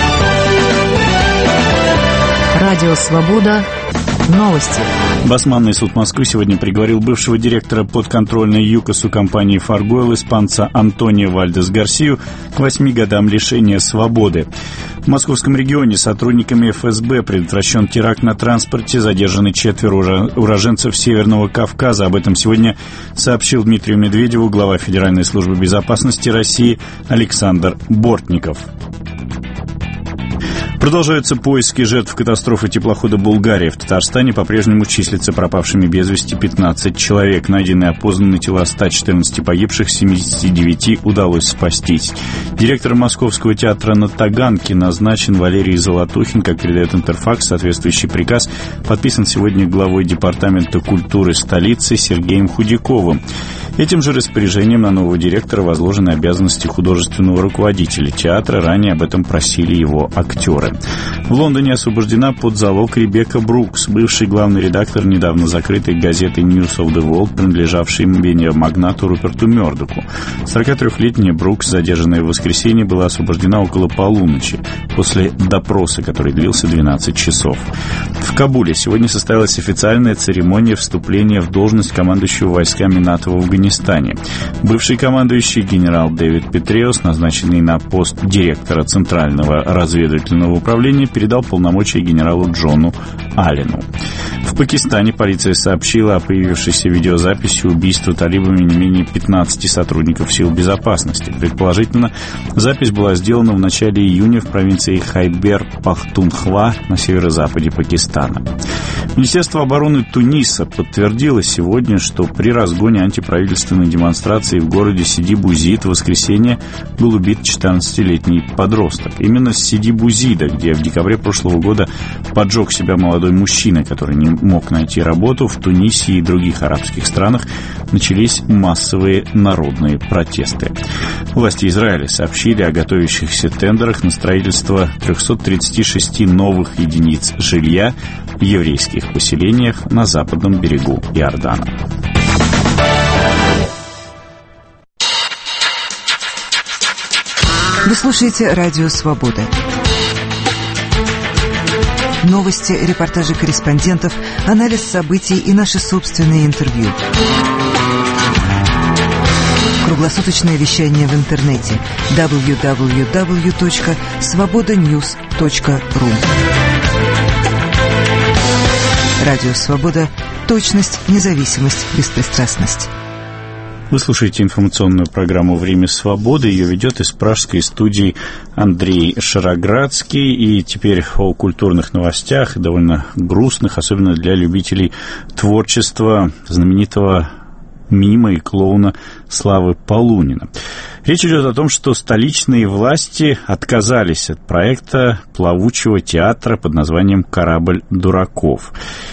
Радио «Свобода». Новости. Басманный суд Москвы сегодня приговорил бывшего директора подконтрольной ЮКОСу компании «Фаргойл» испанца Антонио Вальдес Гарсию к 8 годам лишения свободы. В московском регионе сотрудниками ФСБ предотвращен теракт на транспорте, задержаны 4 уроженцев Северного Кавказа. Об этом сегодня сообщил Дмитрию Медведеву глава Федеральной службы безопасности России Александр Бортников. Продолжаются поиски жертв катастрофы теплохода «Булгария». В Татарстане по-прежнему числятся пропавшими без вести 15 человек. Найдены и опознаны тела 114 погибших, 79 удалось спастись. Директор Московского театра на Таганке назначен Валерий Золотухин. Как передает Интерфакс, соответствующий приказ подписан сегодня главой Департамента культуры столицы Сергеем Худяковым. Этим же распоряжением на нового директора возложены обязанности художественного руководителя театра. Ранее об этом просили его актеры. В Лондоне освобождена под залог Ребекка Брукс, бывший главный редактор недавно закрытой газеты News of the World, принадлежавшей медиамагнату Руперту Мёрдоку. 43-летняя Брукс, задержанная в воскресенье, была освобождена около полуночи после допроса, который длился 12 часов. В Кабуле сегодня состоялась официальная церемония вступления в должность командующего войсками НАТО в Афганистане. Бывший командующий генерал Дэвид Петреус, назначенный на пост директора Центрального разведывательного управления, передал полномочия генералу Джону Аллену. В Пакистане полиция сообщила о появившейся видеозаписи убийства талибами не менее 15 сотрудников сил безопасности. Предположительно, запись была сделана в начале июня в провинции Хайбер-Пахтунхва на северо-западе Пакистана. Министерство обороны Туниса подтвердило сегодня, что при разгоне антиправительственной демонстрации в городе Сиди-Бузид в воскресенье был убит 14-летний подросток. Именно с Сиди-Бузида, где в декабре прошлого года поджег себя молодой мужчина, который не мог найти работу, в Тунисе и других арабских странах начались массовые народные протесты. Власти Израиля сообщили о готовящихся тендерах на строительство 336 новых единиц жилья в еврейских поселениях на западном берегу Иордана. Вы слушаете «Радио Свобода». Новости, репортажи корреспондентов, анализ событий и наши собственные интервью. Круглосуточное вещание в интернете www.svobodanews.ru. Радио Свобода. Точность, независимость, беспристрастность. Вы слушаете информационную программу «Время свободы». Ее ведет из пражской студии Андрей Шароградский. И теперь о культурных новостях, довольно грустных, особенно для любителей творчества знаменитого мима и клоуна Славы Полунина. Речь идет о том, что столичные власти отказались от проекта плавучего театра под названием «Корабль дураков».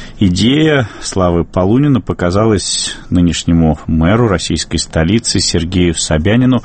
Идея Славы Полунина показалась нынешнему мэру российской столицы Сергею Собянину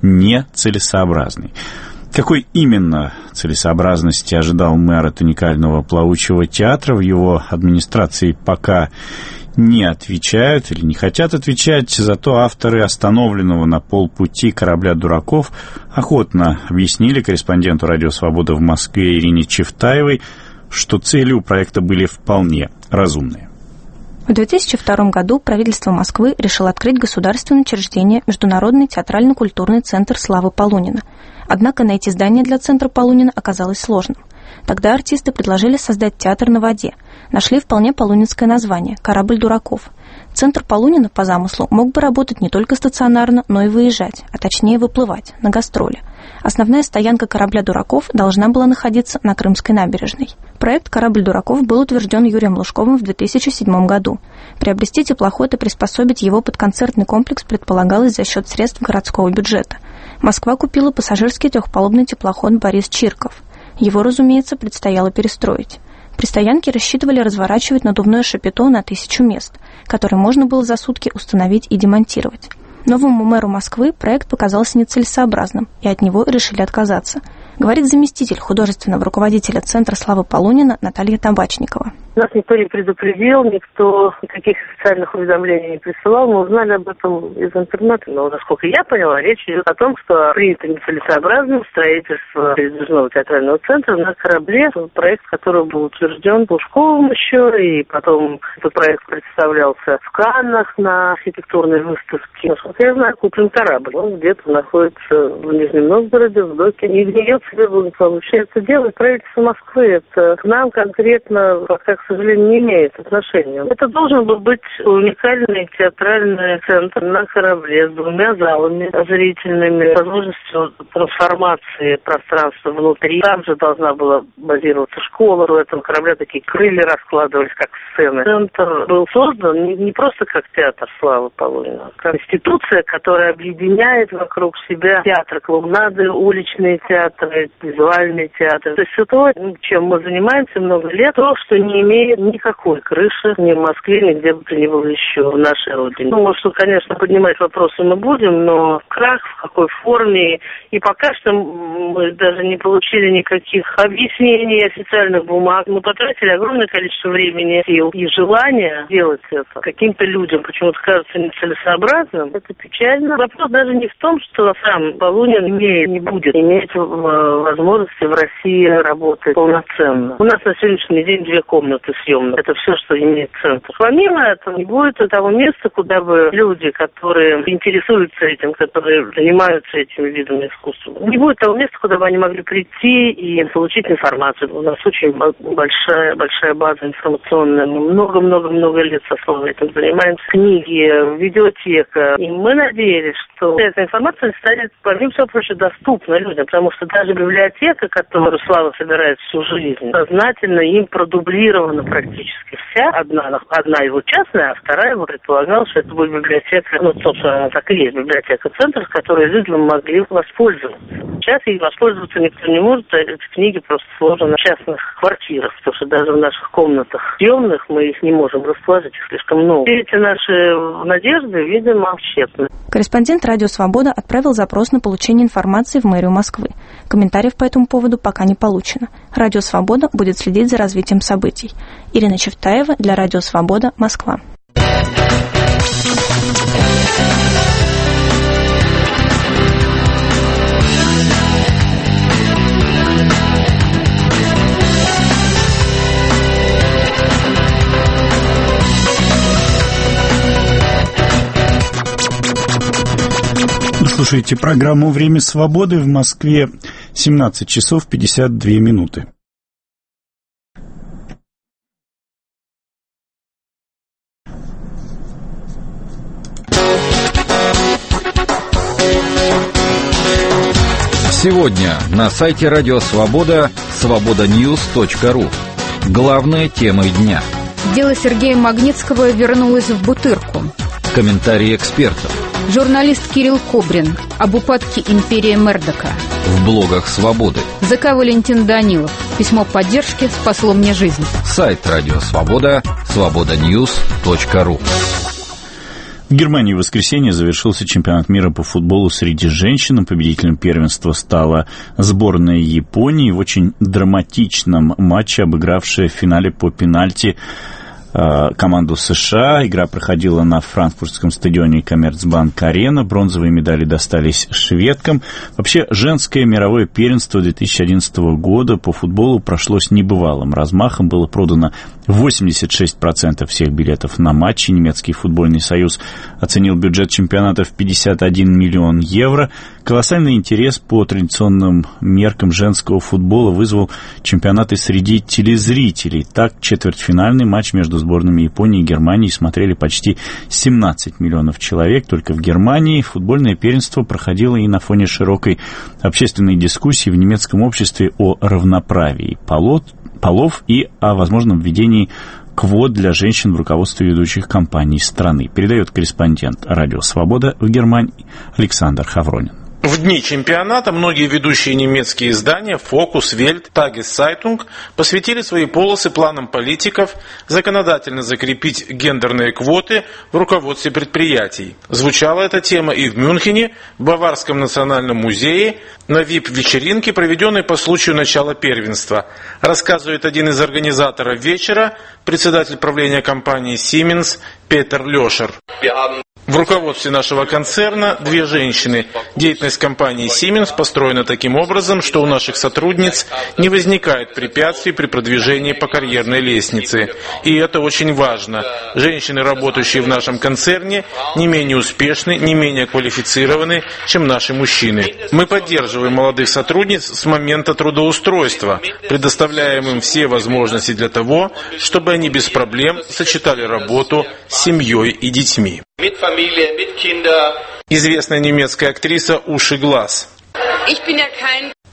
нецелесообразной. Какой именно целесообразности ожидал мэр от уникального плавучего театра, в его администрации пока не отвечают или не хотят отвечать, зато авторы остановленного на полпути корабля дураков охотно объяснили корреспонденту «Радио Свобода» в Москве Ирине Чевтаевой, что цели у проекта были вполне разумные. В 2002 году правительство Москвы решило открыть государственное учреждение Международный театрально-культурный центр Славы Полунина. Однако найти здание для центра Полунина оказалось сложным. Тогда артисты предложили создать театр на воде. Нашли вполне полунинское название – «Корабль дураков». Центр Полунина, по замыслу, мог бы работать не только стационарно, но и выезжать, а точнее выплывать, на гастроли. Основная стоянка корабля дураков должна была находиться на Крымской набережной. Проект «Корабль дураков» был утвержден Юрием Лужковым в 2007 году. Приобрести теплоход и приспособить его под концертный комплекс предполагалось за счет средств городского бюджета. Москва купила пассажирский трехпалубный теплоход «Борис Чирков». Его, разумеется, предстояло перестроить. При стоянке рассчитывали разворачивать надувное шапито на 1000 мест, которое можно было за сутки установить и демонтировать. Новому мэру Москвы проект показался нецелесообразным, и от него решили отказаться, говорит заместитель художественного руководителя Центра Славы Полунина Наталья Табачникова. Нас никто не предупредил, никто никаких официальных уведомлений не присылал. Мы узнали об этом из интернета. Но, насколько я поняла, речь идет о том, что принято нецелесообразно строительство передвижного театрального центра на корабле. Проект, который был утвержден Лужковым еще, и потом этот проект представлялся в Каннах на архитектурной выставке. Насколько я знаю, куплен корабль. Он где-то находится в Нижнем Новгороде, в доке. И в нее себе благополучие. Это делает правительство Москвы. Это к нам конкретно пока, к сожалению, не имеет отношения. Это должен был быть уникальный театральный центр на корабле с 2 залами зрительными, возможностью трансформации пространства внутри. Там же должна была базироваться школа. У этого корабля такие крылья раскладывались, как сцены. Центр был создан не просто как театр Славы Полунина, а как институция, которая объединяет вокруг себя театры клоунады, уличные театры, визуальные театры. То есть все то, чем мы занимаемся много лет, то, что не имеет имеет никакой крыши ни в Москве, ни где бы то ни было еще в нашей родине. Ну, может, конечно, поднимать вопросы мы будем, но как, в какой форме. И пока что мы даже не получили никаких объяснений, официальных бумаг. Мы потратили огромное количество времени, сил и желания делать это. Каким-то людям почему-то кажется нецелесообразным. Это печально. Вопрос даже не в том, что сам Полунин не будет иметь возможности в России работать полноценно. У нас на сегодняшний день 2 комнаты съемных. Это все, что имеет центр. Помимо этого, не будет того места, куда бы люди, которые интересуются этим, которые занимаются этими видами искусства, не будет того места, куда бы они могли прийти и получить информацию. У нас очень большая база информационная. Мы много лет со Славой этим занимаемся. Книги, видеотека. И мы надеялись, что эта информация станет, помимо всего прочего, доступна людям, потому что даже библиотека, которую Слава собирает всю жизнь, сознательно им продублирована практически вся. Одна его частная, а вторая его предполагала, что это будет библиотека, собственно, она так и есть, библиотека центра, с которой люди могли воспользоваться. Сейчас ей воспользоваться никто не может, а эти книги просто сложены в частных квартирах, потому что даже в наших комнатах съемных мы их не можем расположить, их слишком много. Все эти наши надежды, видимо, тщетны. Корреспондент «Радио Свобода» отправил запрос на получение информации в мэрию Москвы. Комментариев по этому поводу пока не получено. «Радио Свобода» будет следить за развитием событий. Ирина Чевтаева для «Радио Свобода», Москва. Слушайте программу «Время свободы». В Москве 17 часов 52 минуты. Сегодня на сайте Радио Свобода свободаньюз.ру. Главные темы дня. Дело Сергея Магнитского вернулось в Бутырку. Комментарии экспертов. Журналист Кирилл Кобрин об упадке империи Мердока. В блогах «Свободы». ЗК Валентин Данилов. Письмо поддержки спасло мне жизнь. Сайт Радио Свобода свободаньюз.ру. В Германии в воскресенье завершился чемпионат мира по футболу среди женщин. Победителем первенства стала сборная Японии в очень драматичном матче, обыгравшая в финале по пенальти команду США. Игра проходила на франкфуртском стадионе Коммерцбанк-Арена. Бронзовые медали достались шведкам. Вообще, женское мировое первенство 2011 года по футболу прошло с небывалым размахом. Было продано 86% всех билетов на матчи. Немецкий футбольный союз оценил бюджет чемпионата в 51 миллион евро. Колоссальный интерес по традиционным меркам женского футбола вызвал чемпионат и среди телезрителей. Так, четвертьфинальный матч между сборными Японии и Германии смотрели почти 17 миллионов человек. Только в Германии футбольное первенство проходило и на фоне широкой общественной дискуссии в немецком обществе о равноправии полов и о возможном введении квот для женщин в руководстве ведущих компаний страны. Передает корреспондент «Радио Свобода» в Германии Александр Хавронин. В дни чемпионата многие ведущие немецкие издания «Фокус», «Вельт», «Тагес-Сайтунг» посвятили свои полосы планам политиков законодательно закрепить гендерные квоты в руководстве предприятий. Звучала эта тема и в Мюнхене, в Баварском национальном музее, на ВИП-вечеринке, проведенной по случаю начала первенства. Рассказывает один из организаторов вечера, председатель правления компании «Сименс» Петер Лешер. В руководстве нашего концерна 2 женщины. Деятельность компании Siemens построена таким образом, что у наших сотрудниц не возникает препятствий при продвижении по карьерной лестнице. И это очень важно. Женщины, работающие в нашем концерне, не менее успешны, не менее квалифицированы, чем наши мужчины. Мы поддерживаем молодых сотрудниц с момента трудоустройства, предоставляем им все возможности для того, чтобы они без проблем сочетали работу с семьей и детьми. Известная немецкая актриса Уши Гласс.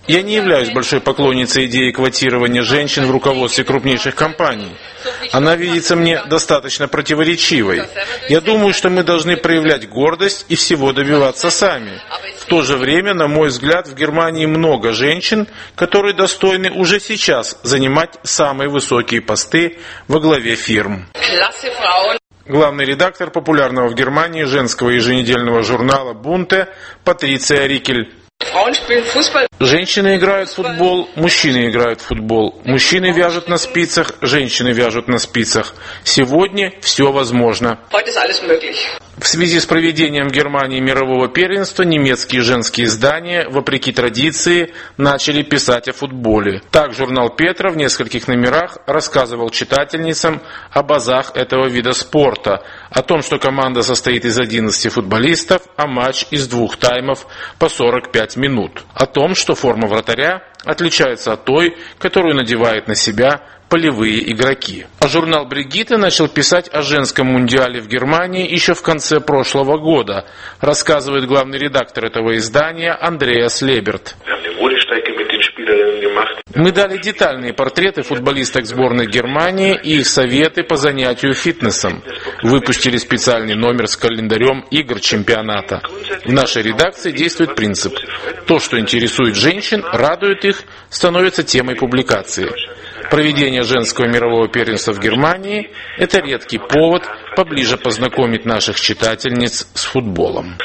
Я не являюсь большой поклонницей идеи квотирования женщин в руководстве крупнейших компаний. Она видится мне достаточно противоречивой. Я думаю, что мы должны проявлять гордость и всего добиваться сами. В то же время, на мой взгляд, в Германии много женщин, которые достойны уже сейчас занимать самые высокие посты во главе фирм. Главный редактор популярного в Германии женского еженедельного журнала «Бунте» Патриция Рикель. Женщины играют в футбол, мужчины играют в футбол. Мужчины вяжут на спицах, женщины вяжут на спицах. Сегодня все возможно. В связи с проведением в Германии мирового первенства немецкие женские издания, вопреки традиции, начали писать о футболе. Так журнал «Петра» в нескольких номерах рассказывал читательницам об азах этого вида спорта, о том, что команда состоит из 11 футболистов, а матч из 2 таймов по 45 минут. О том, что форма вратаря отличается от той, которую надевает на себя полевые игроки. А журнал «Бригитте» начал писать о женском мундиале в Германии еще в конце прошлого года, рассказывает главный редактор этого издания Андреас Леберт. Мы дали детальные портреты футболисток сборной Германии и их советы по занятию фитнесом. Выпустили специальный номер с календарем игр чемпионата. В нашей редакции действует принцип: то, что интересует женщин, радует их, становится темой публикации. Проведение женского мирового первенства в Германии – это редкий повод поближе познакомить наших читательниц с футболом.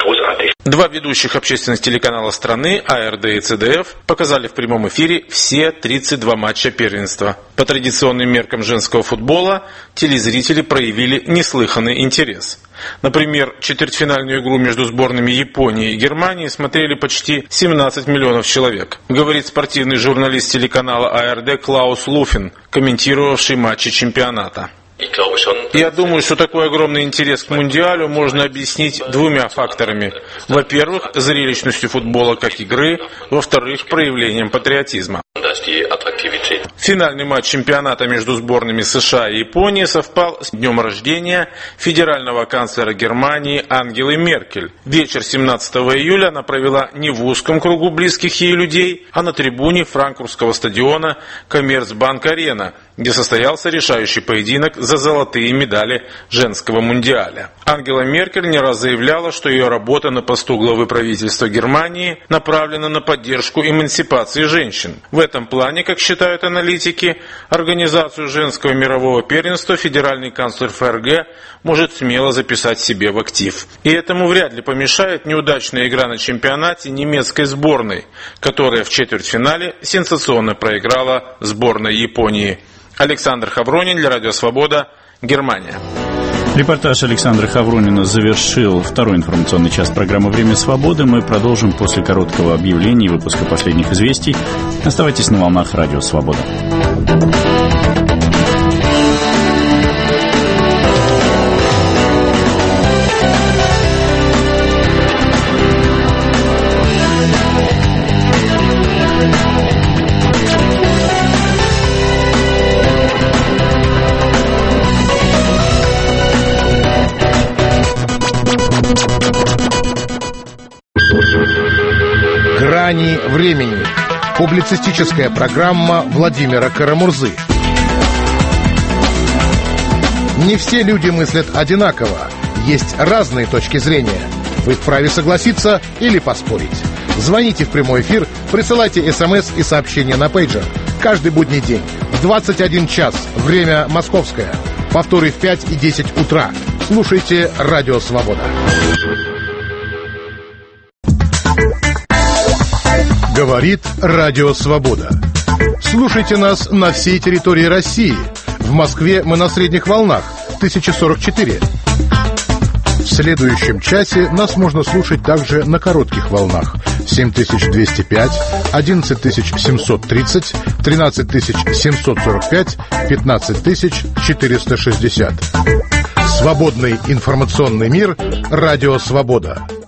2 ведущих общественных телеканала страны, АРД и ЦДФ, показали в прямом эфире все 32 матча первенства. По традиционным меркам женского футбола телезрители проявили неслыханный интерес. Например, четвертьфинальную игру между сборными Японии и Германии смотрели почти 17 миллионов человек, говорит спортивный журналист телеканала АРД Клаус Луфин, комментировавший матчи чемпионата. Я думаю, что такой огромный интерес к Мундиалю можно объяснить 2 факторами. Во-первых, зрелищностью футбола как игры, во-вторых, проявлением патриотизма. Финальный матч чемпионата между сборными США и Японии совпал с днем рождения федерального канцлера Германии Ангелы Меркель. Вечер 17 июля она провела не в узком кругу близких ей людей, а на трибуне франкфуртского стадиона Коммерцбанк-Арена, где состоялся решающий поединок за золотые медали женского мундиаля. Ангела Меркель не раз заявляла, что ее работа на посту главы правительства Германии направлена на поддержку эмансипации женщин. В этом плане, как считают аналитики, организацию женского мирового первенства федеральный канцлер ФРГ может смело записать себе в актив. И этому вряд ли помешает неудачная игра на чемпионате немецкой сборной, которая в четвертьфинале сенсационно проиграла сборной Японии. Александр Хавронин для Радио Свобода, Германия. Репортаж Александра Хавронина завершил 2-й информационный час программы «Время свободы». Мы продолжим после короткого объявления и выпуска последних известий. Оставайтесь на волнах Радио Свобода. «Грани времени». Публицистическая программа Владимира Карамурзы. Не все люди мыслят одинаково. Есть разные точки зрения. Вы вправе согласиться или поспорить. Звоните в прямой эфир, присылайте СМС и сообщения на пейджер. Каждый будний день в 21 час. Время московское. Повторы в 5 и 10 утра. Слушайте «Радио Свобода». Говорит Радио Свобода. Слушайте нас на всей территории России. В Москве мы на средних волнах 1044. В следующем часе нас можно слушать также на коротких волнах 7205, 11730, 13745, 15460. Свободный информационный мир. Радио Свобода.